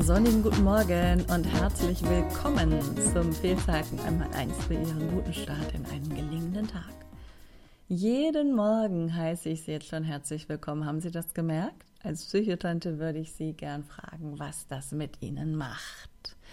sonnigen guten Morgen und herzlich willkommen zum Fehlzeiten 1x1 für Ihren guten Start in einen gelingenden Tag. Jeden Morgen heiße ich Sie jetzt schon herzlich willkommen. Haben Sie das gemerkt? Als Psychotante würde ich Sie gern fragen, was das mit Ihnen macht.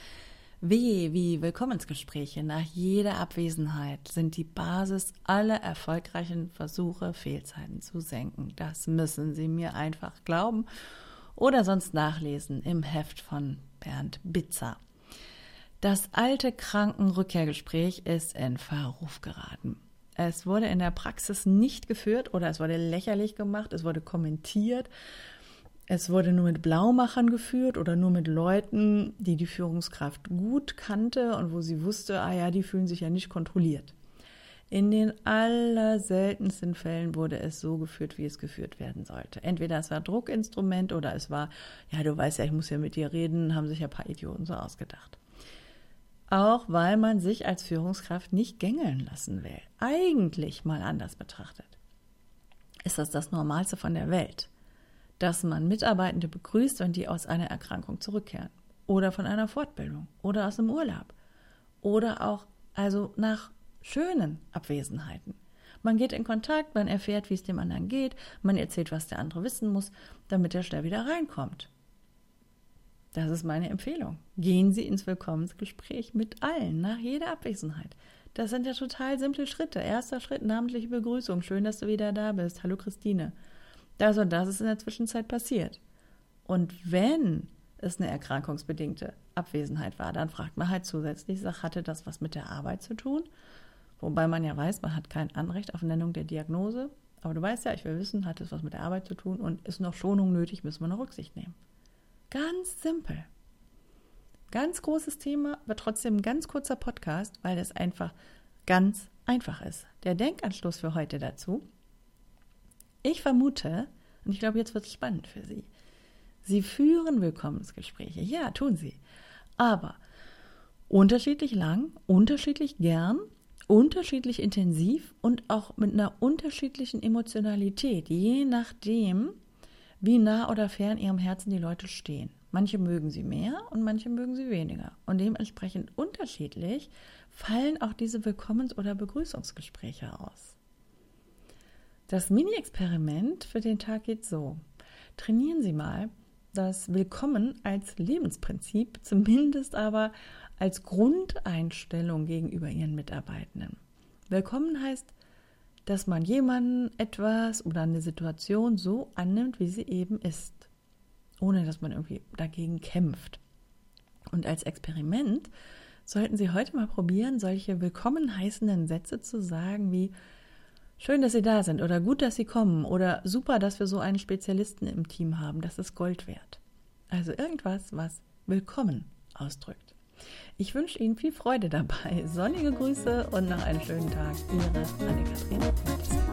Wie Willkommensgespräche nach jeder Abwesenheit sind die Basis aller erfolgreichen Versuche, Fehlzeiten zu senken. Das müssen Sie mir einfach glauben oder sonst nachlesen im Heft von Bernd Bitzer. Das alte Krankenrückkehrgespräch ist in Verruf geraten. Es wurde in der Praxis nicht geführt oder es wurde lächerlich gemacht, es wurde kommentiert. Es wurde nur mit Blaumachern geführt oder nur mit Leuten, die die Führungskraft gut kannte und wo sie wusste, die fühlen sich ja nicht kontrolliert. In den allerseltensten Fällen wurde es so geführt, wie es geführt werden sollte. Entweder es war Druckinstrument oder es war, du weißt ja, ich muss ja mit dir reden, haben sich ja ein paar Idioten so ausgedacht. Auch weil man sich als Führungskraft nicht gängeln lassen will. Eigentlich mal anders betrachtet ist das Normalste von der Welt, dass man Mitarbeitende begrüßt, wenn die aus einer Erkrankung zurückkehren oder von einer Fortbildung oder aus dem Urlaub oder auch nach schönen Abwesenheiten. Man geht in Kontakt, man erfährt, wie es dem anderen geht, man erzählt, was der andere wissen muss, damit er schnell wieder reinkommt. Das ist meine Empfehlung. Gehen Sie ins Willkommensgespräch mit allen nach jeder Abwesenheit. Das sind ja total simple Schritte. Erster Schritt, namentliche Begrüßung. Schön, dass du wieder da bist. Hallo Christine. Das und das ist in der Zwischenzeit passiert. Und wenn es eine erkrankungsbedingte Abwesenheit war, dann fragt man halt zusätzlich, hatte das was mit der Arbeit zu tun? Wobei man ja weiß, man hat kein Anrecht auf Nennung der Diagnose. Aber du weißt ja, ich will wissen, hat es was mit der Arbeit zu tun und ist noch Schonung nötig, müssen wir noch Rücksicht nehmen. Ganz simpel. Ganz großes Thema, aber trotzdem ein ganz kurzer Podcast, weil das einfach ganz einfach ist. Der Denkanstoß für heute dazu: Ich vermute, und ich glaube, jetzt wird es spannend für Sie, Sie führen Willkommensgespräche. Ja, tun Sie. Aber unterschiedlich lang, unterschiedlich gern, unterschiedlich intensiv und auch mit einer unterschiedlichen Emotionalität, je nachdem, wie nah oder fern Ihrem Herzen die Leute stehen. Manche mögen Sie mehr und manche mögen Sie weniger. Und dementsprechend unterschiedlich fallen auch diese Willkommens- oder Begrüßungsgespräche aus. Das Mini-Experiment für den Tag geht so. Trainieren Sie mal das Willkommen als Lebensprinzip, zumindest aber als Grundeinstellung gegenüber Ihren Mitarbeitenden. Willkommen heißt, dass man jemanden, etwas oder eine Situation so annimmt, wie sie eben ist, ohne dass man irgendwie dagegen kämpft. Und als Experiment sollten Sie heute mal probieren, solche willkommen heißenden Sätze zu sagen wie: Schön, dass Sie da sind oder gut, dass Sie kommen oder super, dass wir so einen Spezialisten im Team haben, das ist Gold wert. Also irgendwas, was Willkommen ausdrückt. Ich wünsche Ihnen viel Freude dabei. Sonnige Grüße und noch einen schönen Tag. Ihre Anne-Kathrin Mattes.